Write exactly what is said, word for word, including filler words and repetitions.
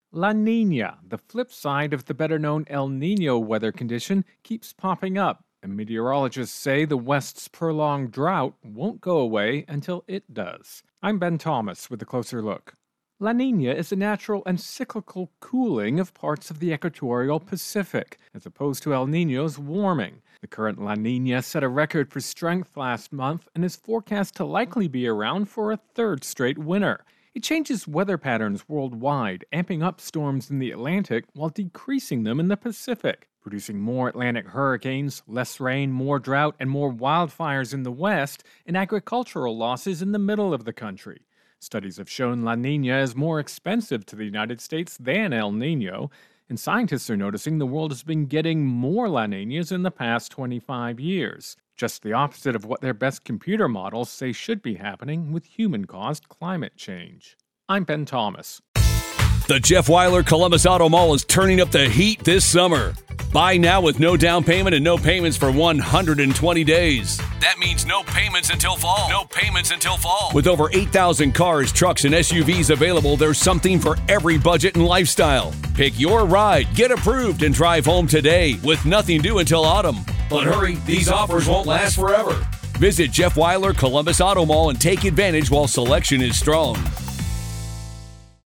La Nina, the flip side of the better-known El Nino weather condition, keeps popping up, and meteorologists say the West's prolonged drought won't go away until it does. I'm Ben Thomas with a closer look. La Nina is a natural and cyclical cooling of parts of the equatorial Pacific, as opposed to El Nino's warming. The current La Nina set a record for strength last month and is forecast to likely be around for a third straight winter. It changes weather patterns worldwide, amping up storms in the Atlantic while decreasing them in the Pacific, producing more Atlantic hurricanes, less rain, more drought, and more wildfires in the West, and agricultural losses in the middle of the country. Studies have shown La Nina is more expensive to the United States than El Nino, and scientists are noticing the world has been getting more La Ninas in the past twenty-five years. Just the opposite of what their best computer models say should be happening with human-caused climate change. I'm Ben Thomas. The Jeff Weiler Columbus Auto Mall is turning up the heat this summer. Buy now with no down payment and no payments for one hundred twenty days. That means no payments until fall. No payments until fall. With over eight thousand cars, trucks, and S U Vs available, there's something for every budget and lifestyle. Pick your ride, get approved, and drive home today with nothing due until autumn. But hurry, these offers won't last forever. Visit Jeff Weiler Columbus Auto Mall and take advantage while selection is strong.